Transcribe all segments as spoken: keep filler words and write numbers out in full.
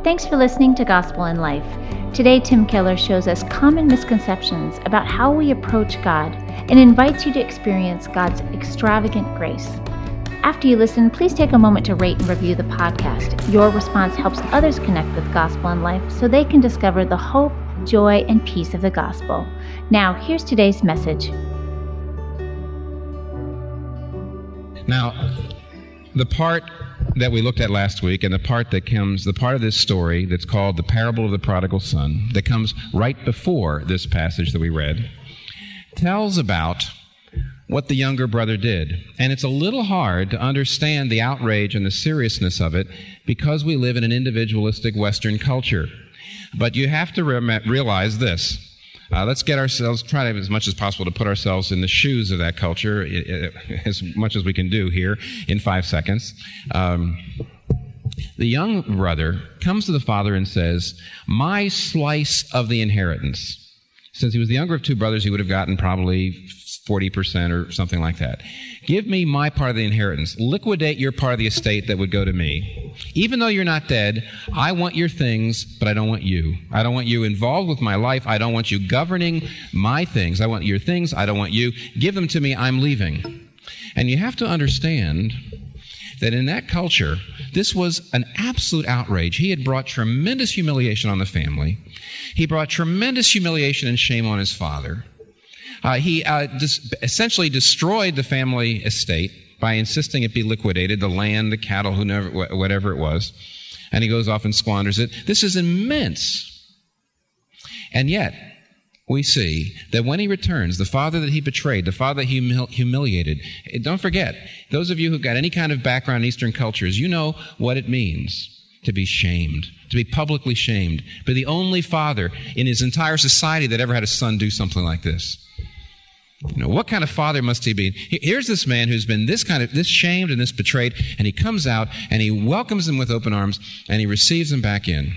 Thanks for listening to Gospel in Life. Today, Tim Keller shows us common misconceptions about how we approach God and invites you to experience God's extravagant grace. After you listen, please take a moment to rate and review the podcast. Your response helps others connect with Gospel in Life so they can discover the hope, joy, and peace of the gospel. Now, here's today's message. Now, the part that we looked at last week and the part that comes, the part of this story that's called the parable of the prodigal son, that comes right before this passage that we read, tells about what the younger brother did. And it's a little hard to understand the outrage and the seriousness of it because we live in an individualistic Western culture. But you have to re- realize this. Uh, let's get ourselves, try to, as much as possible, to put ourselves in the shoes of that culture, as much as we can do here in five seconds. Um, the young brother comes to the father and says, "My slice of the inheritance." Since he was the younger of two brothers, he would have gotten probably forty percent or something like that. "Give me my part of the inheritance. Liquidate your part of the estate that would go to me. Even though you're not dead, I want your things, but I don't want you. I don't want you involved with my life. I don't want you governing my things. I want your things. I don't want you. Give them to me. I'm leaving." And you have to understand that in that culture, this was an absolute outrage. He had brought tremendous humiliation on the family. He brought tremendous humiliation and shame on his father. Uh, he uh, dis- essentially destroyed the family estate by insisting it be liquidated, the land, the cattle, whoever, whatever it was. And he goes off and squanders it. This is immense. And yet, we see that when he returns, the father that he betrayed, the father that he humil- humiliated, don't forget, those of you who've got any kind of background in Eastern cultures, you know what it means to be shamed, to be publicly shamed, but the only father in his entire society that ever had a son do something like this. You know, what kind of father must he be? Here's this man who's been this kind of, this shamed and this betrayed, and he comes out and he welcomes them with open arms and he receives them back in.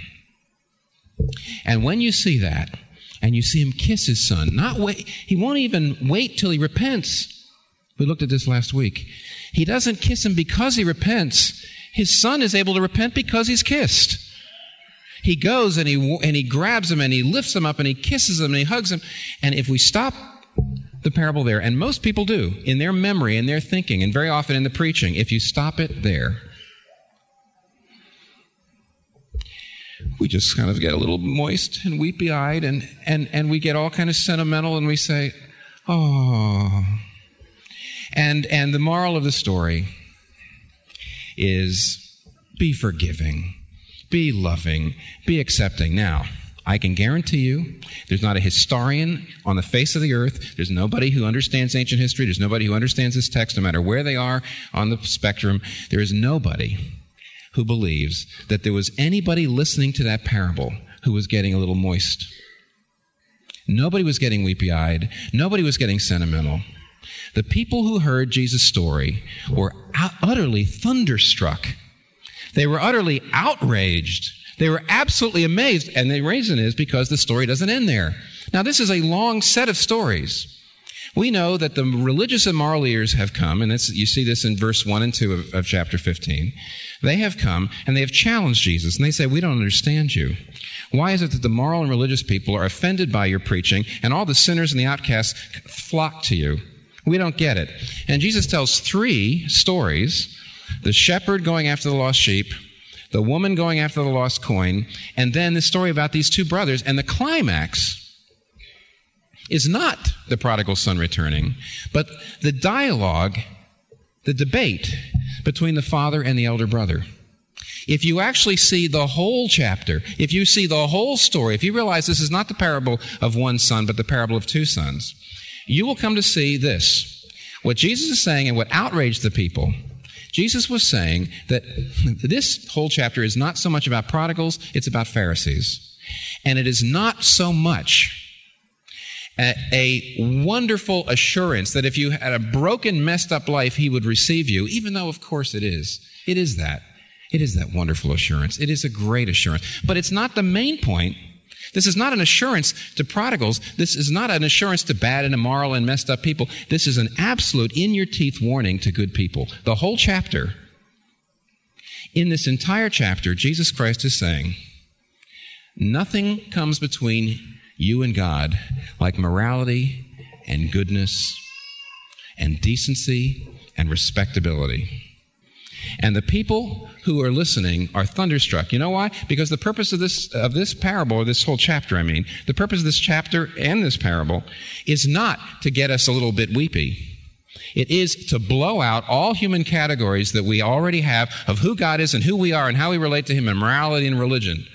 And when you see that, and you see him kiss his son, not wait, he won't even wait till he repents. We looked at this last week. He doesn't kiss him because he repents. His son is able to repent because he's kissed. He goes and he and he grabs him and he lifts him up and he kisses him and he hugs him. And if we stop the parable there, and most people do, in their memory, in their thinking, and very often in the preaching, if you stop it there, we just kind of get a little moist and weepy-eyed, and, and, and we get all kind of sentimental, and we say, oh. And, and the moral of the story is be forgiving, be loving, be accepting. Now, I can guarantee you there's not a historian on the face of the earth, there's nobody who understands ancient history, there's nobody who understands this text, no matter where they are on the spectrum, there is nobody who believes that there was anybody listening to that parable who was getting a little moist. Nobody was getting weepy-eyed. Nobody was getting sentimental. The people who heard Jesus' story were utterly thunderstruck. They were utterly outraged. They were absolutely amazed, and the reason is because the story doesn't end there. Now, this is a long set of stories. We know that the religious and moral leaders have come, and this, you see this in verse one and two of, of chapter fifteen. They have come, and they have challenged Jesus, and they say, "We don't understand you. Why is it that the moral and religious people are offended by your preaching, and all the sinners and the outcasts flock to you? We don't get it." And Jesus tells three stories: the shepherd going after the lost sheep, the woman going after the lost coin, and then the story about these two brothers. And the climax is not the prodigal son returning, but the dialogue, the debate between the father and the elder brother. If you actually see the whole chapter, if you see the whole story, if you realize this is not the parable of one son, but the parable of two sons, you will come to see this. What Jesus is saying and what outraged the people, Jesus was saying that this whole chapter is not so much about prodigals, it's about Pharisees. And it is not so much a, a wonderful assurance that if you had a broken, messed up life, he would receive you, even though, of course, it is. It is that. It is that wonderful assurance. It is a great assurance. But it's not the main point. This is not an assurance to prodigals. This is not an assurance to bad and immoral and messed up people. This is an absolute in-your-teeth warning to good people. The whole chapter, in this entire chapter, Jesus Christ is saying, Nothing comes between you and God like morality and goodness and decency and respectability. And the people who are listening are thunderstruck. You know why? Because the purpose of this of this parable, or this whole chapter, I mean, the purpose of this chapter and this parable is not to get us a little bit weepy. It is to blow out all human categories that we already have of who God is and who we are and how we relate to Him in morality and religion.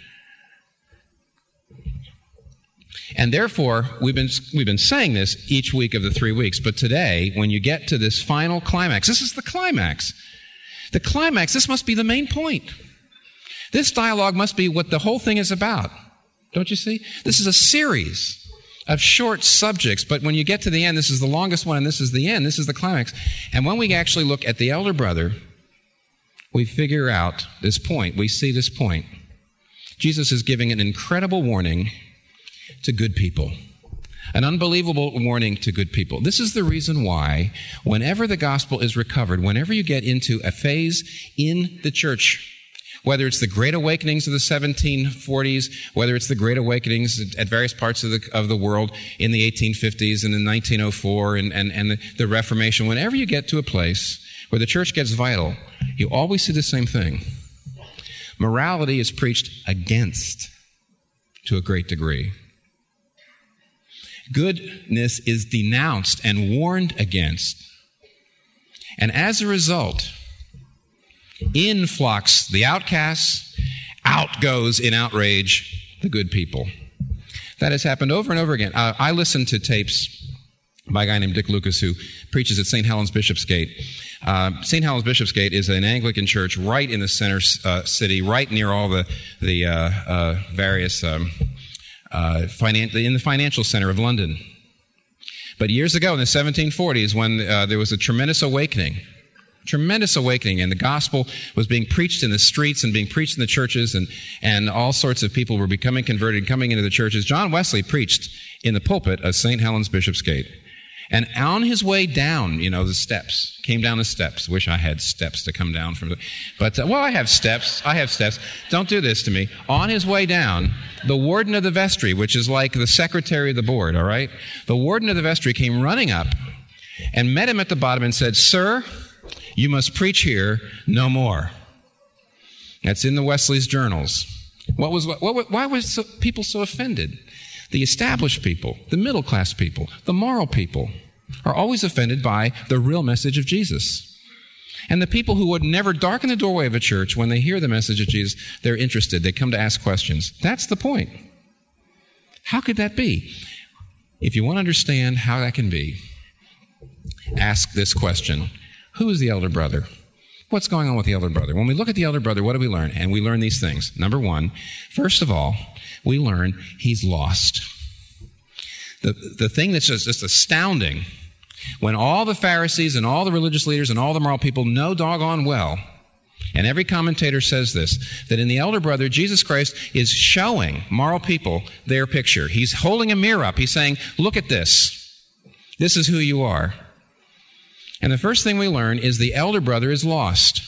And therefore, we've been we've been saying this each week of the three weeks. But today, when you get to this final climax, this is the climax. The climax, this must be the main point. This dialogue must be what the whole thing is about. Don't you see? This is a series of short subjects, but when you get to the end, this is the longest one, and this is the end. This is the climax. And when we actually look at the elder brother, we figure out this point. We see this point. Jesus is giving an incredible warning to good people. An unbelievable warning to good people. This is the reason why whenever the gospel is recovered, whenever you get into a phase in the church, whether it's the Great Awakenings of the seventeen forties, whether it's the Great Awakenings at various parts of the of the world in the eighteen fifties and in nineteen oh four and, and, and the, the Reformation, whenever you get to a place where the church gets vital, you always see the same thing. Morality is preached against to a great degree. Goodness is denounced and warned against. And as a result, in flocks the outcasts, out goes in outrage the good people. That has happened over and over again. Uh, I listened to tapes by a guy named Dick Lucas who preaches at Saint Helens Bishopsgate. Uh, Saint Helens Bishopsgate is an Anglican church right in the center uh, city, right near all the, the uh, uh, various... Um, Uh, finan- in the financial center of London. But years ago, in the seventeen forties, when uh, there was a tremendous awakening, tremendous awakening, and the gospel was being preached in the streets and being preached in the churches, and, and all sorts of people were becoming converted and coming into the churches, John Wesley preached in the pulpit of Saint Helens Bishopsgate. And on his way down, you know, the steps, came down the steps. Wish I had steps to come down from the, but, uh, well, I have steps. I have steps. Don't do this to me. On his way down, the warden of the vestry, which is like the secretary of the board, all right? The warden of the vestry came running up and met him at the bottom and said, "Sir, you must preach here no more." That's in the Wesley's journals. What was, what, what why was so, people so offended? The established people, the middle class people, the moral people are always offended by the real message of Jesus. And the people who would never darken the doorway of a church, when they hear the message of Jesus, they're interested. They come to ask questions. That's the point. How could that be? If you want to understand how that can be, ask this question. Who is the elder brother? What's going on with the elder brother? When we look at the elder brother, what do we learn? And we learn these things. Number one, first of all, we learn he's lost. The, the thing that's just, just astounding, when all the Pharisees and all the religious leaders and all the moral people know doggone well, and every commentator says this, that in the elder brother, Jesus Christ is showing moral people their picture. He's holding a mirror up. He's saying, look at this. This is who you are. And the first thing we learn is the elder brother is lost.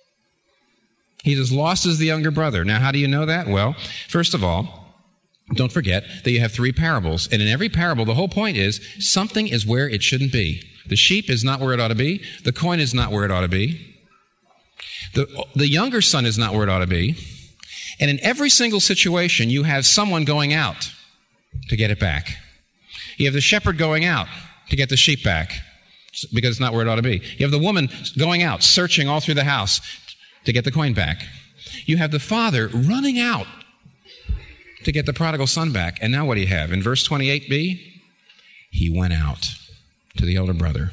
He's as lost as the younger brother. Now, how do you know that? Well, first of all, don't forget that you have three parables. And in every parable, the whole point is something is where it shouldn't be. The sheep is not where it ought to be. The coin is not where it ought to be. The, the younger son is not where it ought to be. And in every single situation, you have someone going out to get it back. You have the shepherd going out to get the sheep back because it's not where it ought to be. You have the woman going out, searching all through the house to get the coin back. You have the father running out to get the prodigal son back. And now what do you have? In verse twenty-eight b, he went out to the elder brother.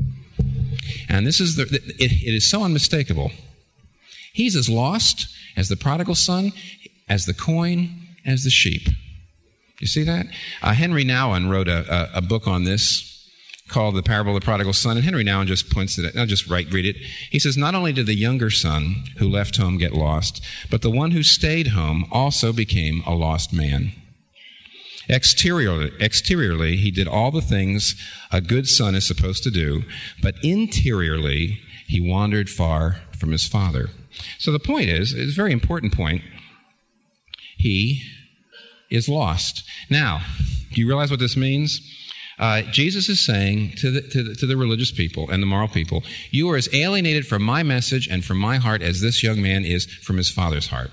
And this is the, it, it is so unmistakable. He's as lost as the prodigal son, as the coin, as the sheep. You see that? Uh, Henry Nouwen wrote a, a, a book on this called The Parable of the Prodigal Son, and Henry Nouwen just points it. I'll just write, read it. He says, not only did the younger son who left home get lost, but the one who stayed home also became a lost man. Exteriorly, exteriorly, he did all the things a good son is supposed to do, but interiorly, he wandered far from his father. So the point is, it's a very important point, he is lost. Now, do you realize what this means? Uh, Jesus is saying to the, to, the, to the religious people and the moral people, you are as alienated from my message and from my heart as this young man is from his father's heart.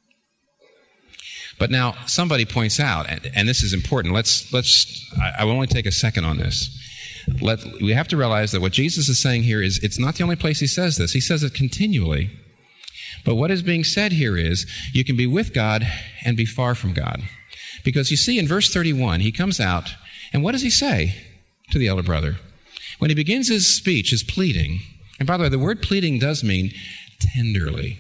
But now somebody points out, and, and this is important. Let's let's. I, I will only take a second on this. Let we have to realize that what Jesus is saying here is it's not the only place he says this. He says it continually. But what is being said here is you can be with God and be far from God, because you see in verse thirty-one he comes out. And what does he say to the elder brother? When he begins his speech, his pleading, and by the way, the word pleading does mean tenderly.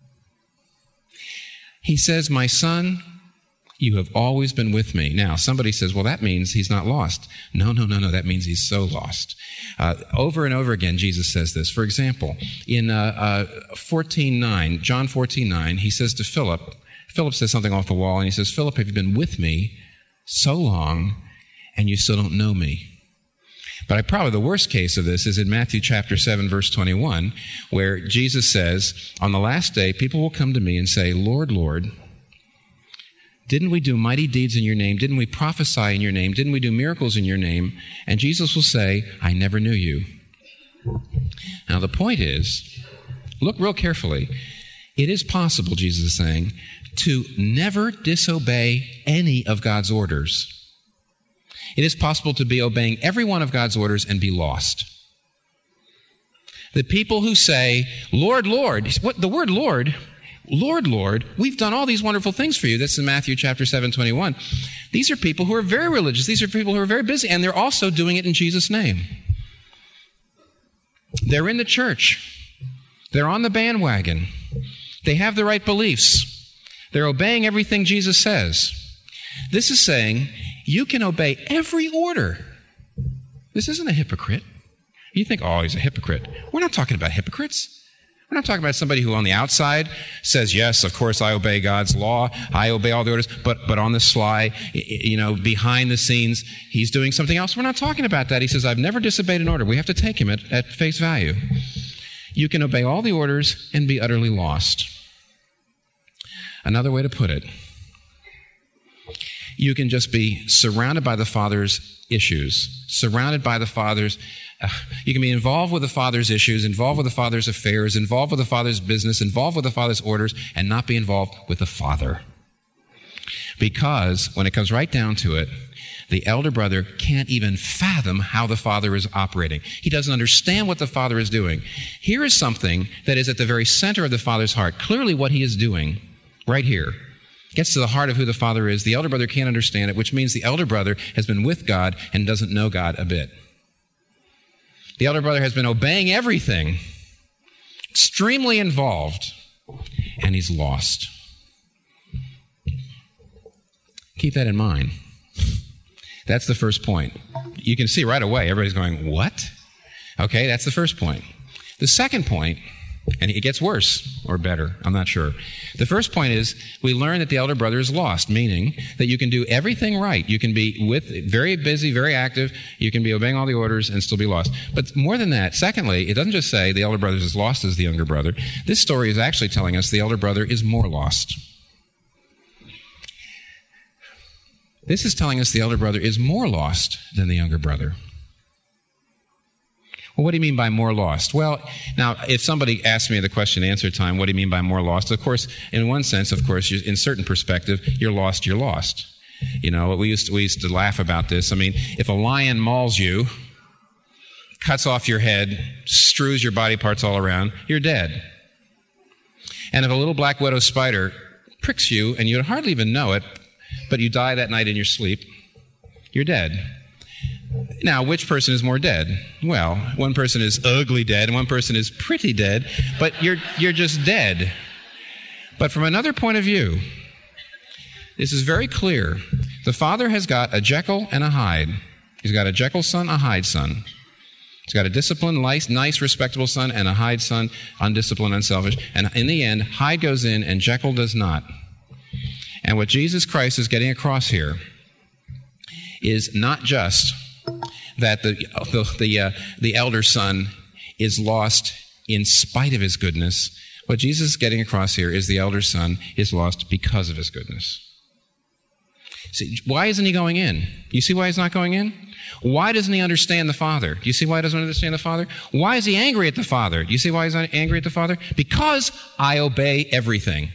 He says, my son, you have always been with me. Now, somebody says, well, that means he's not lost. No, no, no, no, that means he's so lost. Uh, over and over again, Jesus says this. For example, in uh, uh, fourteen nine, John fourteen nine, he says to Philip, Philip says something off the wall, and he says, Philip, have you been with me so long, and you still don't know me? But I probably the worst case of this is in Matthew chapter seven, verse twenty-one, where Jesus says, on the last day, people will come to me and say, Lord, Lord, didn't we do mighty deeds in your name? Didn't we prophesy in your name? Didn't we do miracles in your name? And Jesus will say, I never knew you. Now the point is, look real carefully. It is possible, Jesus is saying, to never disobey any of God's orders. It is possible to be obeying every one of God's orders and be lost. The people who say, Lord, Lord, what the word Lord, Lord, Lord, we've done all these wonderful things for you. That's in Matthew chapter seven, twenty-one. These are people who are very religious. These are people who are very busy, and they're also doing it in Jesus' name. They're in the church. They're on the bandwagon. They have the right beliefs. They're obeying everything Jesus says. This is saying, you can obey every order. This isn't a hypocrite. You think, oh, he's a hypocrite. We're not talking about hypocrites. We're not talking about somebody who on the outside says, yes, of course I obey God's law. I obey all the orders. But but on the sly, you know, behind the scenes, he's doing something else. We're not talking about that. He says, I've never disobeyed an order. We have to take him at, at face value. You can obey all the orders and be utterly lost. Another way to put it, you can just be surrounded by the Father's issues, surrounded by the Father's, uh, you can be involved with the Father's issues, involved with the Father's affairs, involved with the Father's business, involved with the Father's orders, and not be involved with the Father. Because when it comes right down to it, the elder brother can't even fathom how the Father is operating. He doesn't understand what the Father is doing. Here is something that is at the very center of the Father's heart. Clearly what he is doing right here gets to the heart of who the Father is. The elder brother can't understand it, which means the elder brother has been with God and doesn't know God a bit. The elder brother has been obeying everything, extremely involved, and he's lost. Keep that in mind. That's the first point. You can see right away, everybody's going, what? Okay, that's the first point. The second point, and it gets worse or better, I'm not sure. The first point is we learn that the elder brother is lost, meaning that you can do everything right. You can be with very busy, very active. You can be obeying all the orders and still be lost. But more than that, secondly, it doesn't just say the elder brother is as lost as the younger brother. This story is actually telling us the elder brother is more lost. This is telling us the elder brother is more lost than the younger brother. Well, what do you mean by more lost? Well, now, if somebody asks me the question answer time, what do you mean by more lost? Of course, in one sense, of course, in certain perspective, you're lost, you're lost. You know, we used to, we used to laugh about this. I mean, if a lion mauls you, cuts off your head, strews your body parts all around, you're dead. And if a little black widow spider pricks you, and you hardly even know it, but you die that night in your sleep, you're dead. Now, which person is more dead? Well, one person is ugly dead and one person is pretty dead, but you're you're just dead. But from another point of view, this is very clear. The Father has got a Jekyll and a Hyde. He's got a Jekyll son, a Hyde son. He's got a disciplined, nice, nice, respectable son and a Hyde son, undisciplined, unselfish. And in the end, Hyde goes in and Jekyll does not. And what Jesus Christ is getting across here is not just that the the the, uh, the elder son is lost in spite of his goodness. What Jesus is getting across here is the elder son is lost because of his goodness. See, why isn't he going in? You see why he's not going in? Why doesn't he understand the Father? Do you see why he doesn't understand the Father? Why is he angry at the Father? Do you see why he's angry at the Father? Because I obey everything.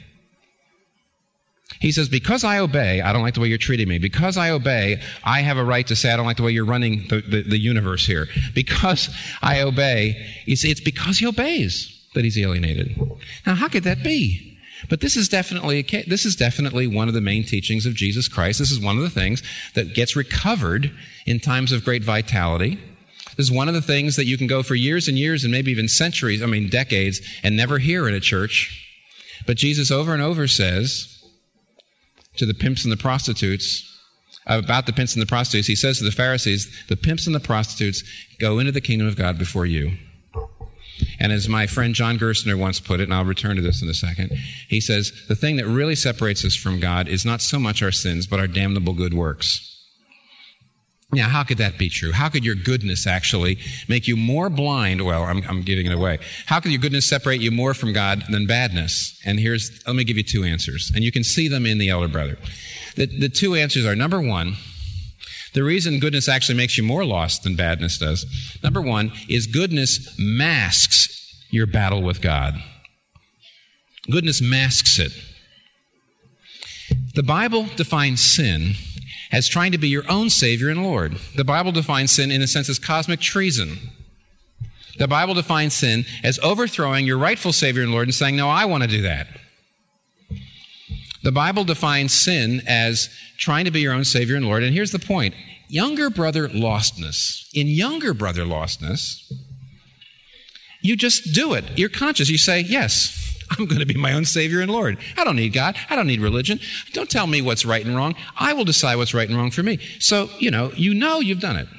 He says, because I obey, I don't like the way you're treating me. Because I obey, I have a right to say I don't like the way you're running the, the, the universe here. Because I obey, you see, it's because he obeys that he's alienated. Now, how could that be? But this is definitely this is definitely one of the main teachings of Jesus Christ. This is one of the things that gets recovered in times of great vitality. This is one of the things that you can go for years and years and maybe even centuries, I mean decades, and never hear in a church. But Jesus over and over says to the pimps and the prostitutes, about the pimps and the prostitutes, he says to the Pharisees, the pimps and the prostitutes go into the kingdom of God before you. And as my friend John Gerstner once put it, and I'll return to this in a second, he says, the thing that really separates us from God is not so much our sins, but our damnable good works. Now, how could that be true? How could your goodness actually make you more blind? Well, I'm, I'm giving it away. How could your goodness separate you more from God than badness? And here's, let me give you two answers. And you can see them in the elder brother. The, the two answers are, number one, the reason goodness actually makes you more lost than badness does, number one, is goodness masks your battle with God. Goodness masks it. The Bible defines sin as trying to be your own Savior and Lord. The Bible defines sin, in a sense, as cosmic treason. The Bible defines sin as overthrowing your rightful Savior and Lord and saying, no, I want to do that. The Bible defines sin as trying to be your own Savior and Lord. And here's the point. Younger brother lostness. In younger brother lostness, you just do it. You're conscious. You say, yes, I'm going to be my own Savior and Lord. I don't need God. I don't need religion. Don't tell me what's right and wrong. I will decide what's right and wrong for me. So, you know, you know you've done it.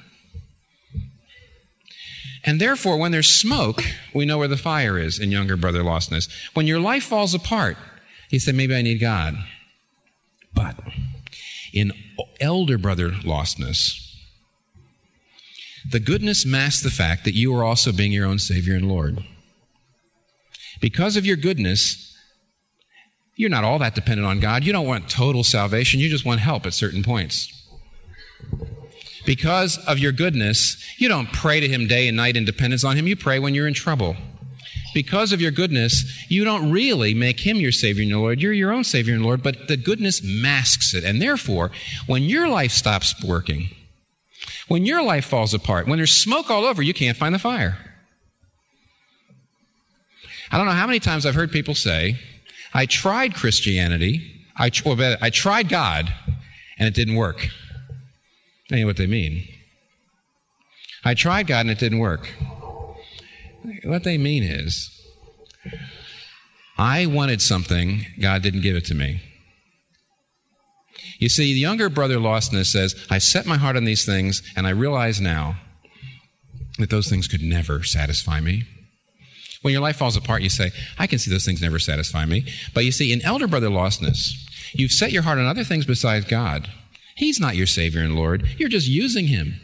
And therefore, when there's smoke, we know where the fire is in younger brother lostness. When your life falls apart, you say, maybe I need God. But in elder brother lostness, the goodness masks the fact that you are also being your own Savior and Lord. Because of your goodness, you're not all that dependent on God. You don't want total salvation. You just want help at certain points. Because of your goodness, you don't pray to Him day and night in dependence on Him. You pray when you're in trouble. Because of your goodness, you don't really make Him your Savior and your Lord. You're your own Savior and Lord, but the goodness masks it. And therefore, when your life stops working, when your life falls apart, when there's smoke all over, you can't find the fire. I don't know how many times I've heard people say, I tried Christianity, I, well, I tried God, and it didn't work. I know what they mean. I tried God and it didn't work. What they mean is, I wanted something, God didn't give it to me. You see, the younger brother lostness says, I set my heart on these things, and I realize now that those things could never satisfy me. When your life falls apart, you say, I can see those things never satisfy me. But you see, in elder brother lostness, you've set your heart on other things besides God. He's not your Savior and Lord. You're just using Him.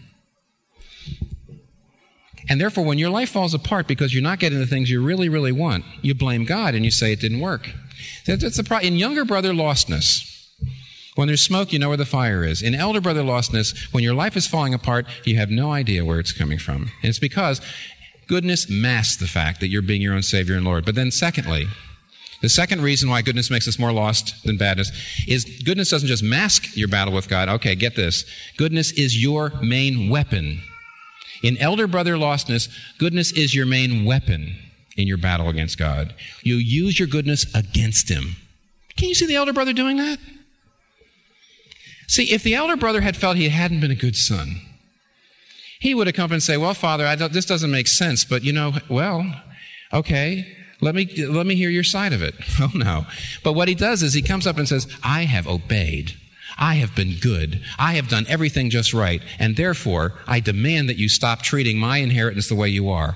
And therefore, when your life falls apart because you're not getting the things you really, really want, you blame God and you say it didn't work. That's the problem. In younger brother lostness, when there's smoke, you know where the fire is. In elder brother lostness, when your life is falling apart, you have no idea where it's coming from. And it's because goodness masks the fact that you're being your own Savior and Lord. But then secondly, the second reason why goodness makes us more lost than badness is goodness doesn't just mask your battle with God. Okay, get this. Goodness is your main weapon. In elder brother lostness, goodness is your main weapon in your battle against God. You use your goodness against Him. Can you see the elder brother doing that? See, if the elder brother had felt he hadn't been a good son, he would have come up and say, well, Father, I don't, this doesn't make sense, but you know, well, okay, let me, let me hear your side of it. Oh, no. But what he does is he comes up and says, I have obeyed. I have been good. I have done everything just right. And therefore, I demand that you stop treating my inheritance the way you are.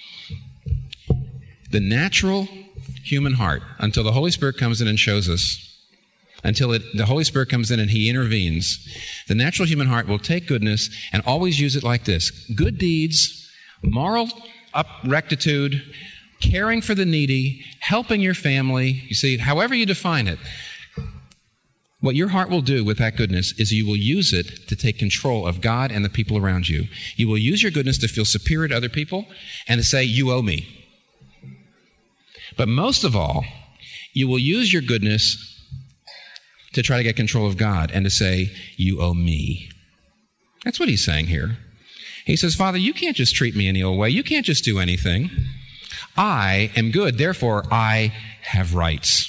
The natural human heart, until the Holy Spirit comes in and shows us, until it, the Holy Spirit comes in and He intervenes, the natural human heart will take goodness and always use it like this. Good deeds, moral up rectitude, caring for the needy, helping your family, you see, however you define it, what your heart will do with that goodness is you will use it to take control of God and the people around you. You will use your goodness to feel superior to other people and to say, you owe me. But most of all, you will use your goodness to try to get control of God and to say, you owe me. That's what he's saying here. He says, Father, you can't just treat me any old way. You can't just do anything. I am good, therefore I have rights.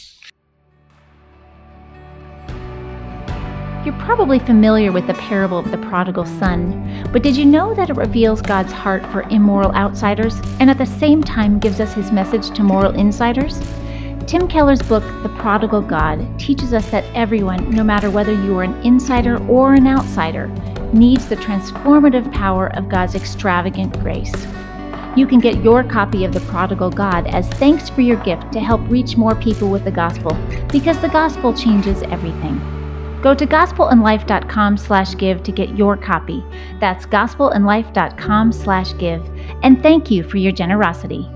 You're probably familiar with the parable of the prodigal son, but did you know that it reveals God's heart for immoral outsiders and at the same time gives us his message to moral insiders? Tim Keller's book, The Prodigal God, teaches us that everyone, no matter whether you are an insider or an outsider, needs the transformative power of God's extravagant grace. You can get your copy of The Prodigal God as thanks for your gift to help reach more people with the gospel, because the gospel changes everything. Go to gospelandlife.com slash give to get your copy. That's gospelandlife.com slash give. And thank you for your generosity.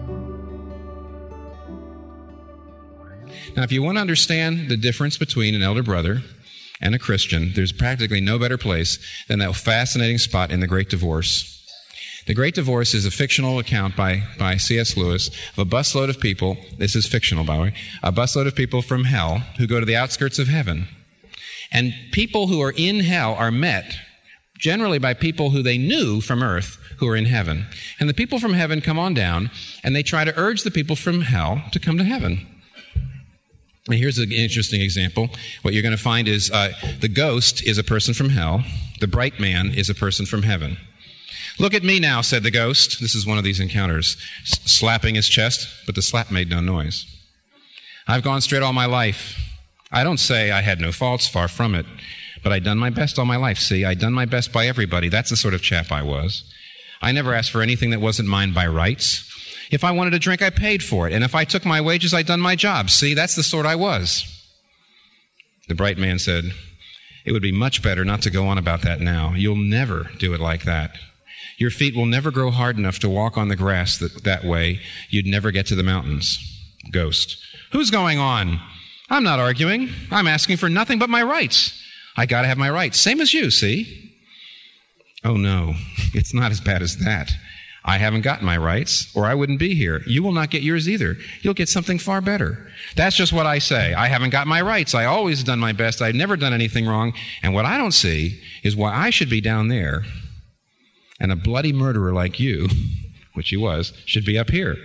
Now, if you want to understand the difference between an elder brother and a Christian, there's practically no better place than that fascinating spot in The Great Divorce. The Great Divorce is a fictional account by, by C S Lewis of a busload of people, this is fictional by the way, a busload of people from hell who go to the outskirts of heaven. And people who are in hell are met generally by people who they knew from earth who are in heaven. And the people from heaven come on down and they try to urge the people from hell to come to heaven. And here's an interesting example. What you're going to find is uh, the ghost is a person from hell. The bright man is a person from heaven. Look at me now, said the ghost. This is one of these encounters. S- slapping his chest, but the slap made no noise. I've gone straight all my life. I don't say I had no faults, far from it. But I'd done my best all my life, see? I'd done my best by everybody. That's the sort of chap I was. I never asked for anything that wasn't mine by rights. If I wanted a drink, I paid for it. And if I took my wages, I'd done my job. See, that's the sort I was. The bright man said, it would be much better not to go on about that now. You'll never do it like that. Your feet will never grow hard enough to walk on the grass that, that way. You'd never get to the mountains. Ghost. Who's going on? I'm not arguing. I'm asking for nothing but my rights. I got to have my rights. Same as you, see? Oh, no. It's not as bad as that. I haven't gotten my rights, or I wouldn't be here. You will not get yours either. You'll get something far better. That's just what I say. I haven't got my rights. I always done my best. I've never done anything wrong. And what I don't see is why I should be down there, and a bloody murderer like you, which he was, should be up here.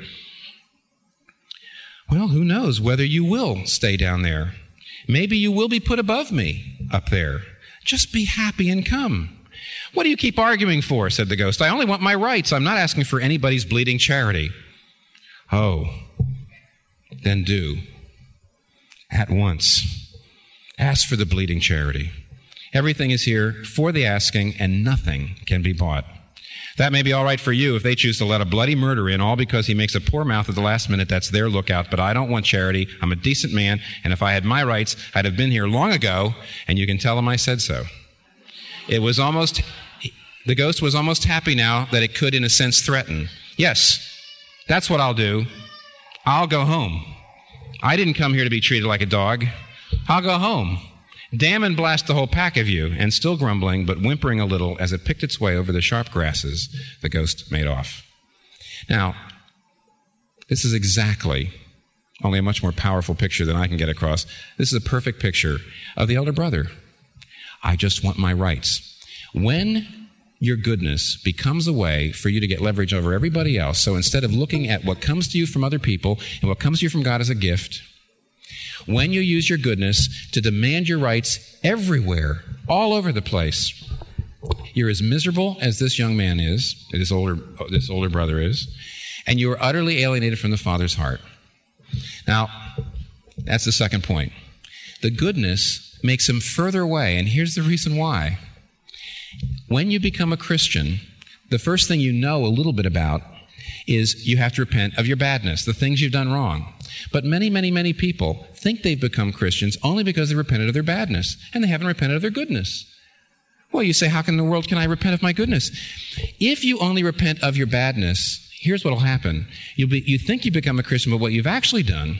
Well, who knows whether you will stay down there. Maybe you will be put above me up there. Just be happy and come. What do you keep arguing for, said the ghost. I only want my rights. I'm not asking for anybody's bleeding charity. Oh, then do. At once. Ask for the bleeding charity. Everything is here for the asking, and nothing can be bought. That may be all right for you if they choose to let a bloody murderer in, all because he makes a poor mouth at the last minute. That's their lookout. But I don't want charity. I'm a decent man, and if I had my rights, I'd have been here long ago, and you can tell him I said so. It was almost, the ghost was almost happy now that it could, in a sense, threaten. Yes, that's what I'll do. I'll go home. I didn't come here to be treated like a dog. I'll go home. Damn and blast the whole pack of you. And still grumbling, but whimpering a little as it picked its way over the sharp grasses, the ghost made off. Now, this is exactly, only a much more powerful picture than I can get across. This is a perfect picture of the elder brother. I just want my rights. When your goodness becomes a way for you to get leverage over everybody else, so instead of looking at what comes to you from other people and what comes to you from God as a gift, when you use your goodness to demand your rights everywhere, all over the place, you're as miserable as this young man is, this older, this older brother is, and you are utterly alienated from the Father's heart. Now, that's the second point. The goodness makes him further away, and here's the reason why. When you become a Christian, the first thing you know a little bit about is you have to repent of your badness, the things you've done wrong. But many, many, many people think they've become Christians only because they repented of their badness, and they haven't repented of their goodness. Well, you say, how in the world can I repent of my goodness? If you only repent of your badness, here's what will happen. You'll be, you think you become a Christian, but what you've actually done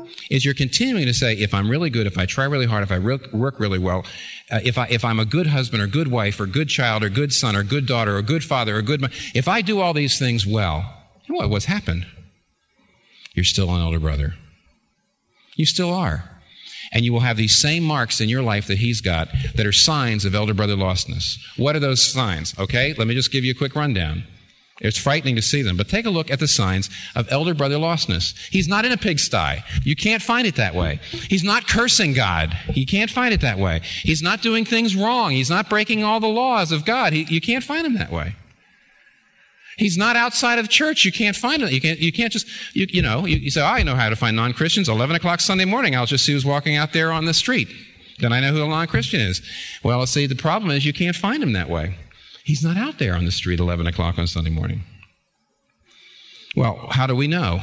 is you're continuing to say, if I'm really good, if I try really hard, if I re- work really well, uh, if, I, if I'm a good husband or good wife or good child or good son or good daughter or good father or good... Ma- if I do all these things well, you know what, what's happened? You're still an elder brother. You still are. And you will have these same marks in your life that he's got that are signs of elder brother lostness. What are those signs? Okay, let me just give you a quick rundown. It's frightening to see them, but take a look at the signs of elder brother lostness. He's not in a pigsty. You can't find it that way. He's not cursing God. You can't find it that way. He's not doing things wrong. He's not breaking all the laws of God. He, you can't find him that way. He's not outside of church. You can't find it. You can't, you can't just, you, you know, you, you say, oh, I know how to find non-Christians. eleven o'clock Sunday morning, I'll just see who's walking out there on the street. Then I know who a non-Christian is. Well, see, the problem is you can't find him that way. He's not out there on the street eleven o'clock on Sunday morning. Well, how do we know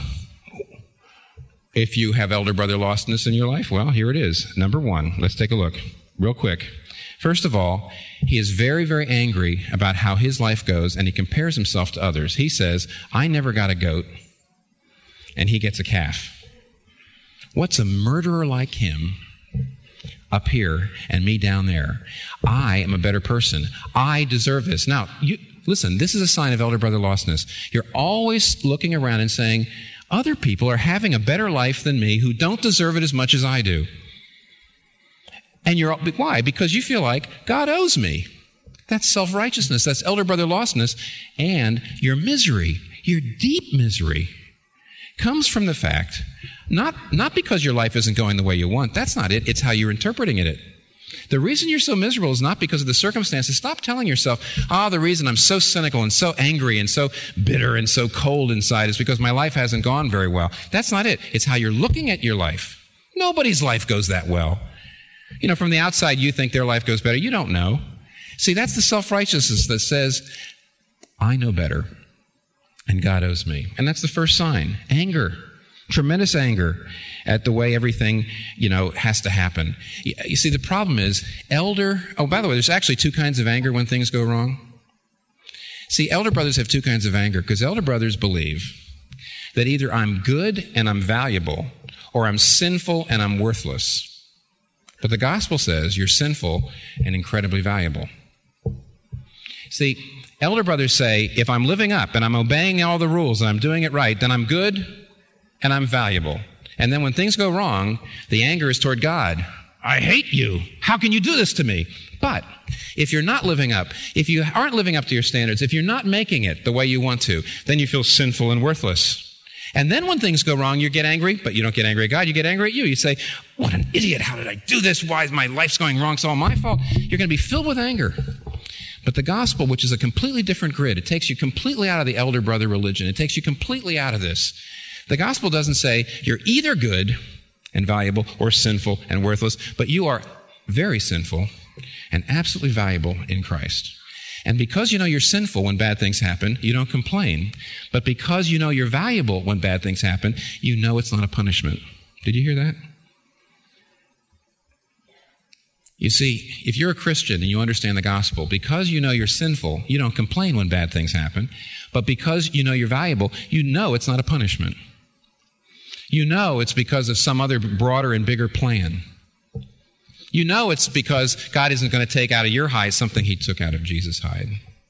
if you have elder brother lostness in your life? Well, here it is. Number one, let's take a look real quick. First of all, he is very, very angry about how his life goes, and he compares himself to others. He says, I never got a goat, and he gets a calf. What's a murderer like him up here and me down there? I am a better person. I deserve this. Now, you, listen, this is a sign of elder brother lostness. You're always looking around and saying, other people are having a better life than me who don't deserve it as much as I do. And you're, why? Because you feel like God owes me. That's self-righteousness. That's elder brother lostness. And your misery, your deep misery, comes from the fact, not, not because your life isn't going the way you want. That's not it. It's how you're interpreting it. The reason you're so miserable is not because of the circumstances. Stop telling yourself, ah, oh, the reason I'm so cynical and so angry and so bitter and so cold inside is because my life hasn't gone very well. That's not it. It's how you're looking at your life. Nobody's life goes that well. You know, from the outside, you think their life goes better. You don't know. See, that's the self-righteousness that says, I know better, and God owes me. And that's the first sign. Anger. Tremendous anger at the way everything, you know, has to happen. You see, the problem is, elder... Oh, by the way, there's actually two kinds of anger when things go wrong. See, elder brothers have two kinds of anger, because elder brothers believe that either I'm good and I'm valuable, or I'm sinful and I'm worthless. But the gospel says you're sinful and incredibly valuable. See, elder brothers say, if I'm living up and I'm obeying all the rules and I'm doing it right, then I'm good and I'm valuable. And then when things go wrong, the anger is toward God. I hate you. How can you do this to me? But if you're not living up, if you aren't living up to your standards, if you're not making it the way you want to, then you feel sinful and worthless. And then when things go wrong, you get angry, but you don't get angry at God, you get angry at you. You say, what an idiot, how did I do this? Why is my life's going wrong? It's all my fault. You're going to be filled with anger. But the gospel, which is a completely different grid, it takes you completely out of the elder brother religion. It takes you completely out of this. The gospel doesn't say you're either good and valuable or sinful and worthless, but you are very sinful and absolutely valuable in Christ. And because you know you're sinful when bad things happen, you don't complain. But because you know you're valuable when bad things happen, you know it's not a punishment. Did you hear that? You see, if you're a Christian and you understand the gospel, because you know you're sinful, you don't complain when bad things happen. But because you know you're valuable, you know it's not a punishment. You know it's because of some other broader and bigger plan. You know it's because God isn't going to take out of your hide something he took out of Jesus' hide.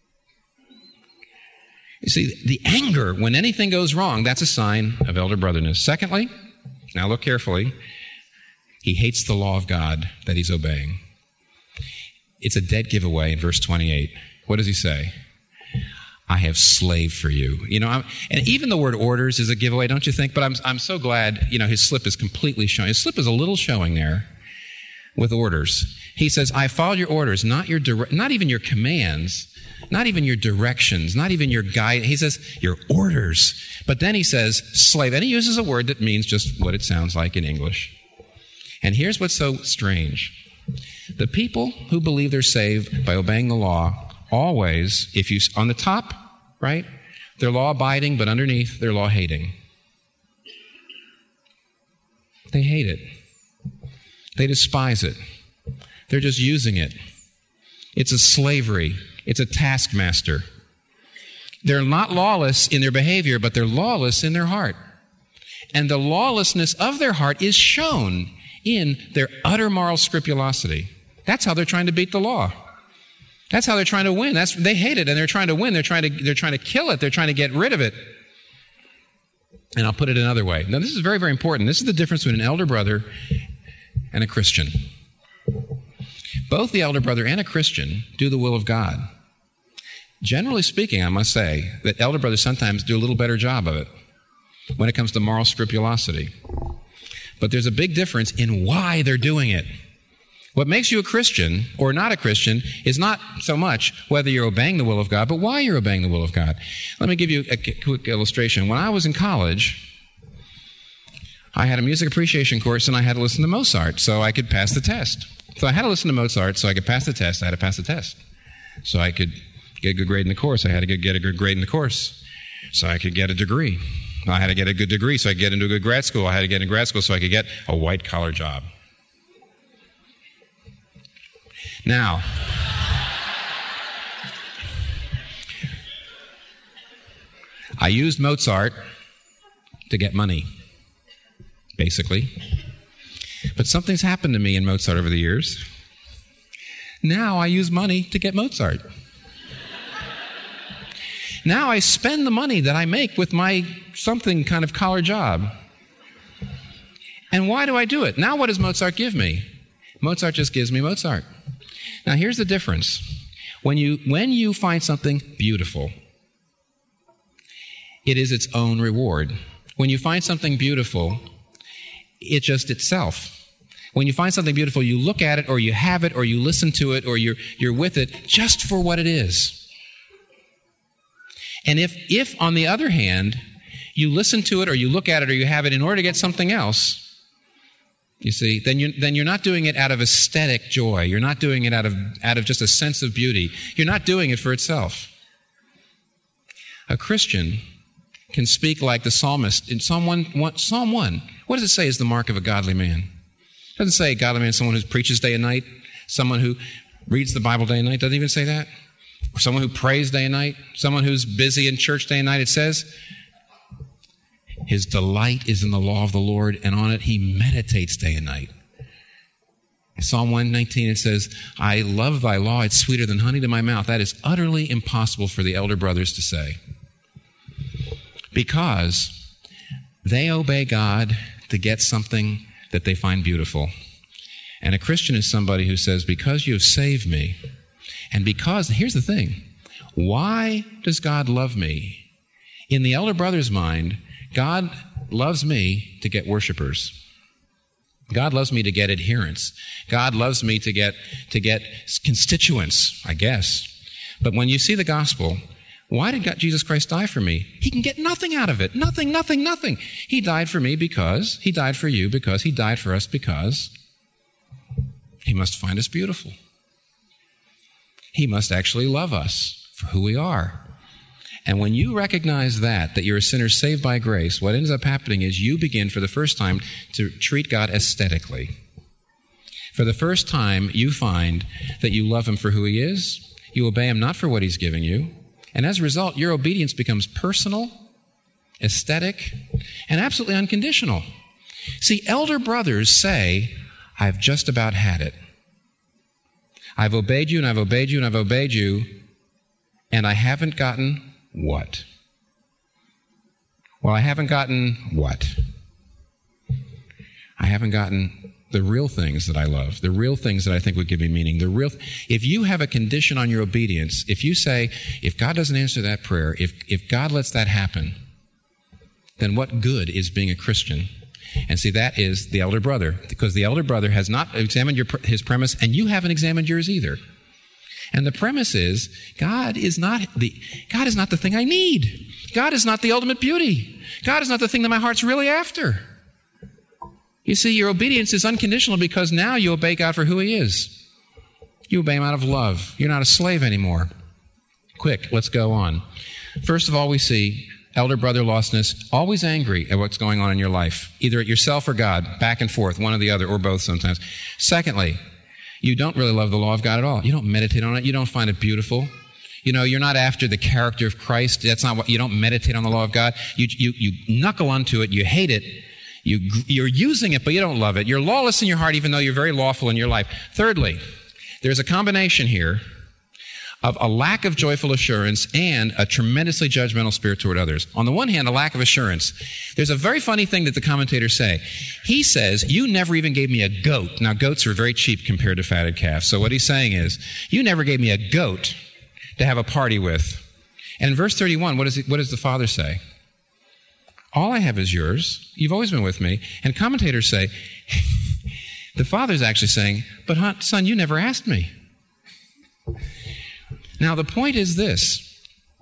You see, the anger when anything goes wrong, that's a sign of elder brotherness. Secondly, now look carefully, he hates the law of God that he's obeying. It's a dead giveaway in verse twenty-eight. What does he say? I have slaved for you. You know, I'm, and even the word orders is a giveaway, don't you think? But I'm, I'm so glad, you know, his slip is completely showing. His slip is a little showing there. With orders. He says, I followed your orders, not your dire- not even your commands, not even your directions, not even your guide. He says, your orders. But then he says, slave. And he uses a word that means just what it sounds like in English. And here's what's so strange. The people who believe they're saved by obeying the law, always, if you, on the top, right, they're law-abiding, but underneath, they're law-hating. They hate it. They despise it. They're just using it. It's a slavery. It's a taskmaster. They're not lawless in their behavior, but they're lawless in their heart. And the lawlessness of their heart is shown in their utter moral scrupulosity. That's how they're trying to beat the law. That's how they're trying to win. That's, they hate it, and they're trying to win. They're trying to, they're trying to kill it. They're trying to get rid of it. And I'll put it another way. Now, this is very, very important. This is the difference between an elder brother and a Christian. Both the elder brother and a Christian do the will of God. Generally speaking, I must say that elder brothers sometimes do a little better job of it when it comes to moral scrupulosity. But there's a big difference in why they're doing it. What makes you a Christian or not a Christian is not so much whether you're obeying the will of God, but why you're obeying the will of God. Let me give you a quick illustration. When I was in college, I had a music appreciation course and I had to listen to Mozart so I could pass the test. So I had to listen to Mozart so I could pass the test. I had to pass the test. So I could get a good grade in the course. I had to get a good grade in the course so I could get a degree. I had to get a good degree so I could get into a good grad school. I had to get into grad school so I could get a white-collar job. Now, I used Mozart to get money, basically. But something's happened to me in Mozart over the years. Now I use money to get Mozart. Now I spend the money that I make with my something kind of collar job. And why do I do it? Now what does Mozart give me? Mozart just gives me Mozart. Now here's the difference. When you, when you find something beautiful, it is its own reward. When you find something beautiful, it's just itself. When you find something beautiful, you look at it or you have it or you listen to it or you're, you're with it just for what it is. And if, if, on the other hand, you listen to it or you look at it or you have it in order to get something else, you see, then you're, then you're not doing it out of aesthetic joy. You're not doing it out of, out of just a sense of beauty. You're not doing it for itself. A Christian can speak like the psalmist in Psalm one, one, Psalm one. What does it say is the mark of a godly man? It doesn't say a godly man is someone who preaches day and night, someone who reads the Bible day and night. It doesn't even say that. Or someone who prays day and night, someone who's busy in church day and night. It says, his delight is in the law of the Lord, and on it he meditates day and night. Psalm one nineteen, it says, I love thy law, it's sweeter than honey to my mouth. That is utterly impossible for the elder brothers to say. Because they obey God to get something that they find beautiful. And a Christian is somebody who says, because you have saved me, and because, here's the thing, why does God love me? In the elder brother's mind, God loves me to get worshipers. God loves me to get adherents. God loves me to get, to get constituents, I guess. But when you see the gospel, why did God, Jesus Christ die for me? He can get nothing out of it. Nothing, nothing, nothing. He died for me because, he died for you because, he died for us because he must find us beautiful. He must actually love us for who we are. And when you recognize that, that you're a sinner saved by grace, what ends up happening is you begin for the first time to treat God aesthetically. For the first time, you find that you love him for who he is. You obey him not for what he's giving you. And as a result, your obedience becomes personal, aesthetic, and absolutely unconditional. See, elder brothers say, I've just about had it. I've obeyed you, and I've obeyed you, and I've obeyed you, and I haven't gotten what? Well, I haven't gotten what? I haven't gotten the real things that I love, the real things that I think would give me meaning. The real. Th- if you have a condition on your obedience, if you say, if God doesn't answer that prayer, if, if God lets that happen, then what good is being a Christian? And see, that is the elder brother, because the elder brother has not examined your, his premise, and you haven't examined yours either. And the premise is, God is not the, God is not the thing I need. God is not the ultimate beauty. God is not the thing that my heart's really after. You see, your obedience is unconditional because now you obey God for who he is. You obey him out of love. You're not a slave anymore. Quick, let's go on. First of all, we see elder brother lostness, always angry at what's going on in your life, either at yourself or God, back and forth, one or the other, or both sometimes. Secondly, you don't really love the law of God at all. You don't meditate on it. You don't find it beautiful. You know, you're not after the character of Christ. That's not what, you don't meditate on the law of God. You, you, you knuckle onto it. You hate it. You, you're using it, but you don't love it. You're lawless in your heart, even though you're very lawful in your life. Thirdly, there's a combination here of a lack of joyful assurance and a tremendously judgmental spirit toward others. On the one hand, a lack of assurance. There's a very funny thing that the commentators say. He says, you never even gave me a goat. Now, goats are very cheap compared to fatted calves. So what he's saying is, you never gave me a goat to have a party with. And in verse thirty-one, what, is it, what does the father say? All I have is yours. You've always been with me. And commentators say, the father's actually saying, but son, you never asked me. Now, the point is this.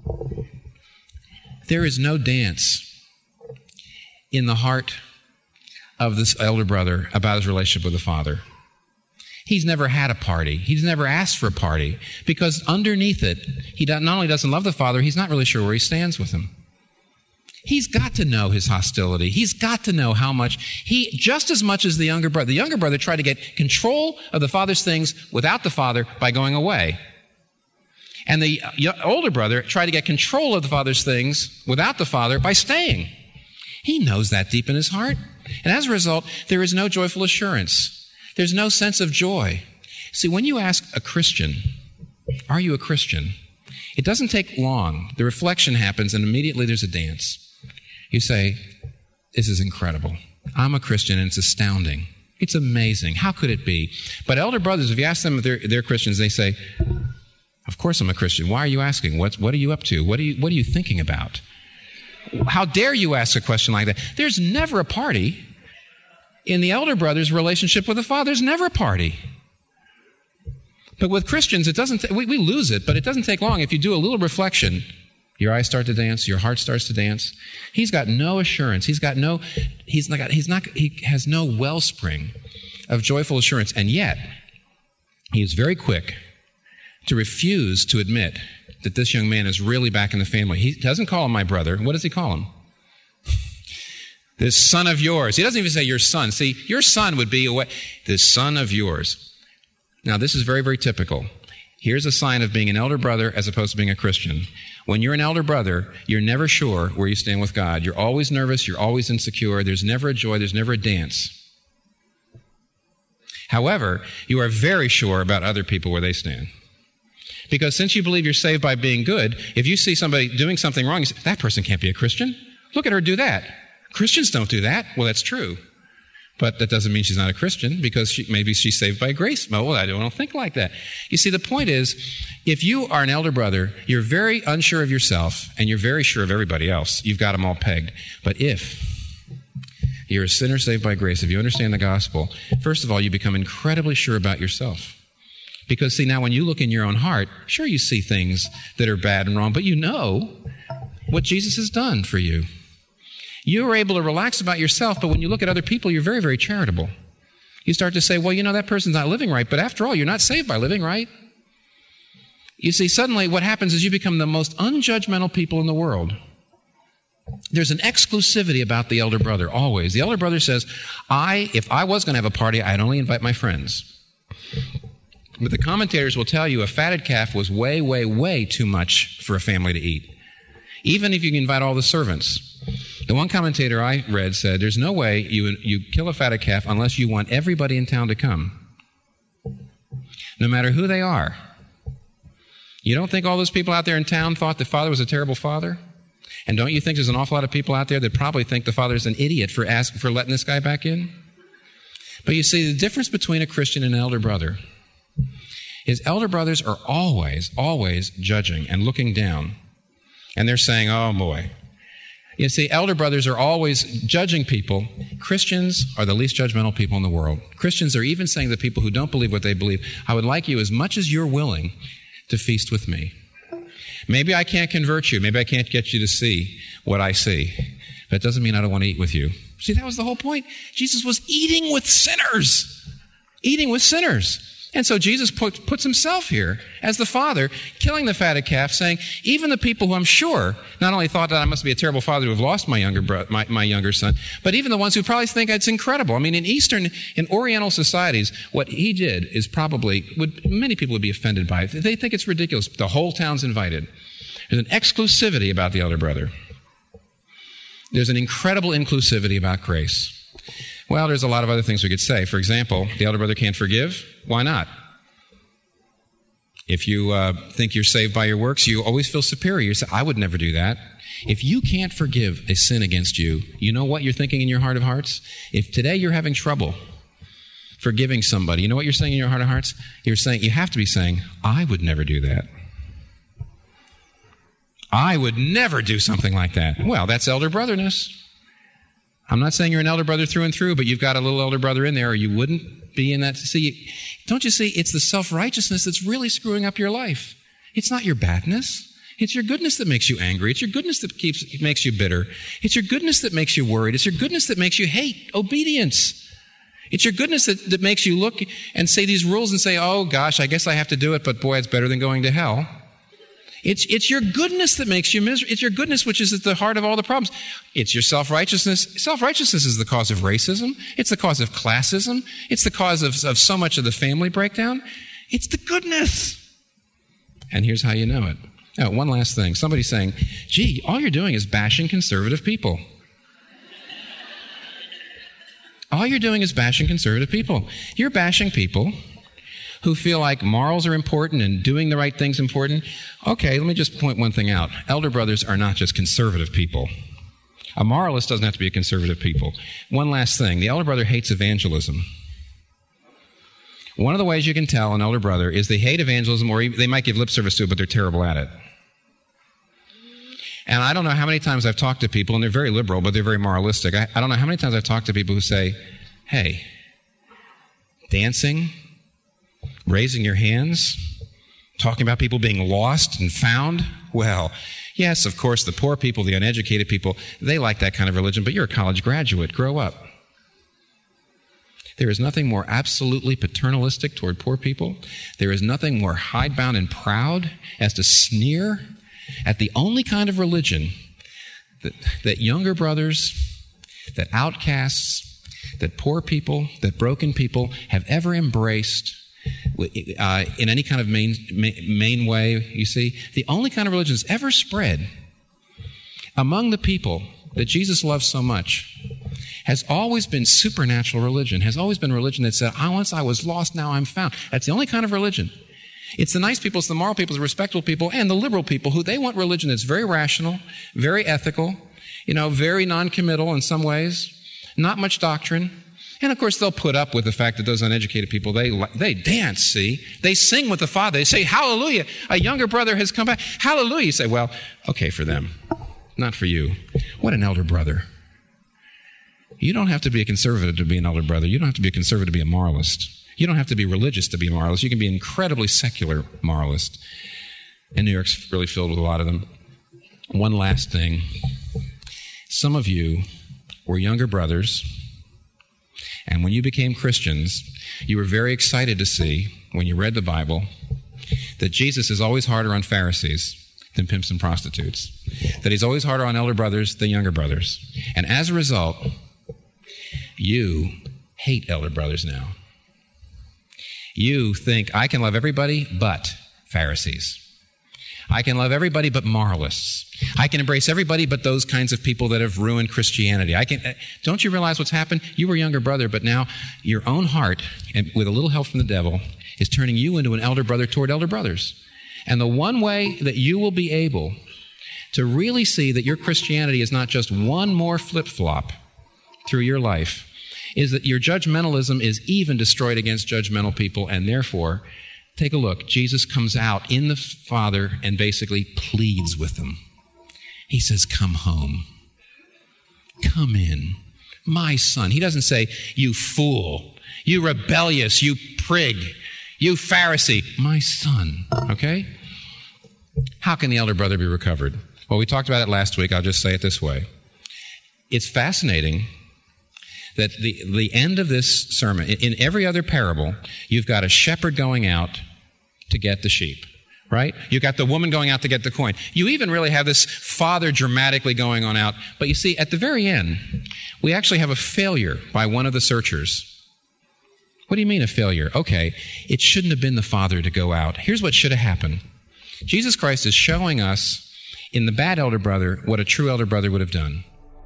There is no dance in the heart of this elder brother about his relationship with the father. He's never had a party. He's never asked for a party because underneath it, he not only doesn't love the father, he's not really sure where he stands with him. He's got to know his hostility. He's got to know how much he, just as much as the younger brother. The younger brother tried to get control of the father's things without the father by going away. And the older brother tried to get control of the father's things without the father by staying. He knows that deep in his heart. And as a result, there is no joyful assurance. There's no sense of joy. See, when you ask a Christian, are you a Christian? It doesn't take long. The reflection happens and immediately there's a dance. You say, this is incredible. I'm a Christian and it's astounding. It's amazing. How could it be? But elder brothers, if you ask them if they're, they're Christians, they say, of course I'm a Christian. Why are you asking? What, what are you up to? What are you, what are you thinking about? How dare you ask a question like that? There's never a party. In the elder brother's relationship with the father, there's never a party. But with Christians, it doesn't. T- we, we lose it, but it doesn't take long. If you do a little reflection, your eyes start to dance, your heart starts to dance. He's got no assurance. He's got no. He's not. He's not. He has no wellspring of joyful assurance, and yet he is very quick to refuse to admit that this young man is really back in the family. He doesn't call him my brother. What does he call him? This son of yours. He doesn't even say your son. See, your son would be away. This son of yours. Now, this is very, very typical. Here's a sign of being an elder brother as opposed to being a Christian. When you're an elder brother, you're never sure where you stand with God. You're always nervous. You're always insecure. There's never a joy. There's never a dance. However, you are very sure about other people where they stand. Because since you believe you're saved by being good, if you see somebody doing something wrong, you say, that person can't be a Christian. Look at her do that. Christians don't do that. Well, that's true. But that doesn't mean she's not a Christian because she, maybe she's saved by grace. Well, I don't think like that. You see, the point is, if you are an elder brother, you're very unsure of yourself and you're very sure of everybody else. You've got them all pegged. But if you're a sinner saved by grace, if you understand the gospel, first of all, you become incredibly sure about yourself. Because, see, now when you look in your own heart, sure, you see things that are bad and wrong, but you know what Jesus has done for you. You are able to relax about yourself, but when you look at other people, you're very, very charitable. You start to say, well, you know, that person's not living right, but after all, you're not saved by living right. You see, suddenly what happens is you become the most unjudgmental people in the world. There's an exclusivity about the elder brother, always. The elder brother says, I, if I was going to have a party, I'd only invite my friends. But the commentators will tell you a fatted calf was way, way, way too much for a family to eat. Even if you can invite all the servants. The one commentator I read said, there's no way you, you kill a fatted calf unless you want everybody in town to come. No matter who they are. You don't think all those people out there in town thought the father was a terrible father? And don't you think there's an awful lot of people out there that probably think the father's an idiot for ask, for letting this guy back in? But you see, the difference between a Christian and an elder brother is elder brothers are always, always judging and looking down. And they're saying, oh boy. You see, elder brothers are always judging people. Christians are the least judgmental people in the world. Christians are even saying to people who don't believe what they believe, I would like you as much as you're willing to feast with me. Maybe I can't convert you. Maybe I can't get you to see what I see. But it doesn't mean I don't want to eat with you. See, that was the whole point. Jesus was eating with sinners. Eating with sinners. And so Jesus put, puts himself here as the father, killing the fatted calf, saying, even the people who I'm sure not only thought that I must be a terrible father to have lost my younger bro- my, my younger son, but even the ones who probably think it's incredible. I mean, in Eastern, in Oriental societies, what he did is probably, would many people would be offended by it. They think it's ridiculous. The whole town's invited. There's an exclusivity about the elder brother. There's an incredible inclusivity about grace. Well, there's a lot of other things we could say. For example, the elder brother can't forgive. Why not? If you uh, think you're saved by your works, you always feel superior. You say, I would never do that. If you can't forgive a sin against you, you know what you're thinking in your heart of hearts? If today you're having trouble forgiving somebody, you know what you're saying in your heart of hearts? You're saying, you have to be saying, I would never do that. I would never do something like that. Well, that's elder brotherness. I'm not saying you're an elder brother through and through, but you've got a little elder brother in there, or you wouldn't be in that. See, don't you see? It's the self-righteousness that's really screwing up your life. It's not your badness. It's your goodness that makes you angry. It's your goodness that keeps makes you bitter. It's your goodness that makes you worried. It's your goodness that makes you hate obedience. It's your goodness that, that makes you look and say these rules and say, oh, gosh, I guess I have to do it, but boy, it's better than going to hell. It's, it's your goodness that makes you miserable. It's your goodness which is at the heart of all the problems. It's your self-righteousness. Self-righteousness is the cause of racism. It's the cause of classism. It's the cause of, of so much of the family breakdown. It's the goodness. And here's how you know it. Oh, one last thing. Somebody's saying, gee, all you're doing is bashing conservative people. All you're doing is bashing conservative people. You're bashing people who feel like morals are important and doing the right thing's important. Okay, let me just point one thing out. Elder brothers are not just conservative people. A moralist doesn't have to be a conservative people. One last thing. The elder brother hates evangelism. One of the ways you can tell an elder brother is they hate evangelism, or they might give lip service to it, but they're terrible at it. And I don't know how many times I've talked to people, and they're very liberal, but they're very moralistic. I, I don't know how many times I've talked to people who say, hey, dancing, raising your hands, talking about people being lost and found. Well, yes, of course, the poor people, the uneducated people, they like that kind of religion, but you're a college graduate. Grow up. There is nothing more absolutely paternalistic toward poor people. There is nothing more hidebound and proud as to sneer at the only kind of religion that, that younger brothers, that outcasts, that poor people, that broken people have ever embraced Uh, in any kind of main, main main way, you see. The only kind of religion that's ever spread among the people that Jesus loves so much has always been supernatural religion, has always been religion that said, oh, once I was lost, now I'm found. That's the only kind of religion. It's the nice people, it's the moral people, it's the respectable people, and the liberal people who they want religion that's very rational, very ethical, you know, very non-committal in some ways, not much doctrine. And, of course, they'll put up with the fact that those uneducated people, they they dance, see? They sing with the Father. They say, hallelujah, a younger brother has come back. Hallelujah. You say, well, okay, for them, not for you. What an elder brother. You don't have to be a conservative to be an elder brother. You don't have to be a conservative to be a moralist. You don't have to be religious to be a moralist. You can be an incredibly secular moralist. And New York's really filled with a lot of them. One last thing. Some of you were younger brothers, and when you became Christians, you were very excited to see, when you read the Bible, that Jesus is always harder on Pharisees than pimps and prostitutes, that he's always harder on elder brothers than younger brothers. And as a result, you hate elder brothers now. You think, I can love everybody but Pharisees. I can love everybody but moralists. I can embrace everybody but those kinds of people that have ruined Christianity. I can. Don't you realize what's happened? You were a younger brother, but now your own heart, and with a little help from the devil, is turning you into an elder brother toward elder brothers. And the one way that you will be able to really see that your Christianity is not just one more flip-flop through your life is that your judgmentalism is even destroyed against judgmental people, and therefore, take a look. Jesus comes out in the Father and basically pleads with them. He says, come home. Come in. My son. He doesn't say, you fool, you rebellious, you prig, you Pharisee. My son. Okay? How can the elder brother be recovered? Well, we talked about it last week. I'll just say it this way. It's fascinating that the, the end of this sermon, in, in every other parable, you've got a shepherd going out to get the sheep, right? You've got the woman going out to get the coin. You even really have this father dramatically going on out. But you see, at the very end, we actually have a failure by one of the searchers. What do you mean a failure? Okay, it shouldn't have been the father to go out. Here's what should have happened. Jesus Christ is showing us in the bad elder brother what a true elder brother would have done.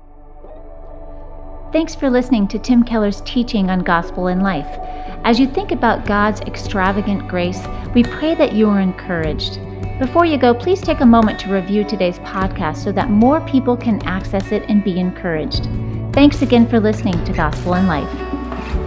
Thanks for listening to Tim Keller's teaching on gospel and life. As you think about God's extravagant grace, we pray that you are encouraged. Before you go, please take a moment to review today's podcast so that more people can access it and be encouraged. Thanks again for listening to Gospel and Life.